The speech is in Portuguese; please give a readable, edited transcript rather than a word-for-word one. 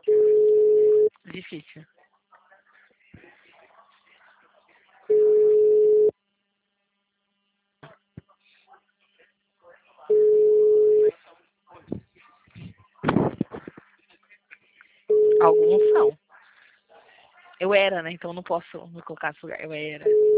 Difícil. Alguns são. Eu era, né? Então não posso me colocar nesse lugar. Eu era.